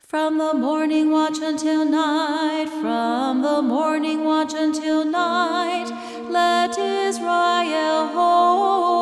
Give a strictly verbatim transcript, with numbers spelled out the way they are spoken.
From the morning watch until night, from the morning watch until night, let Israel hold.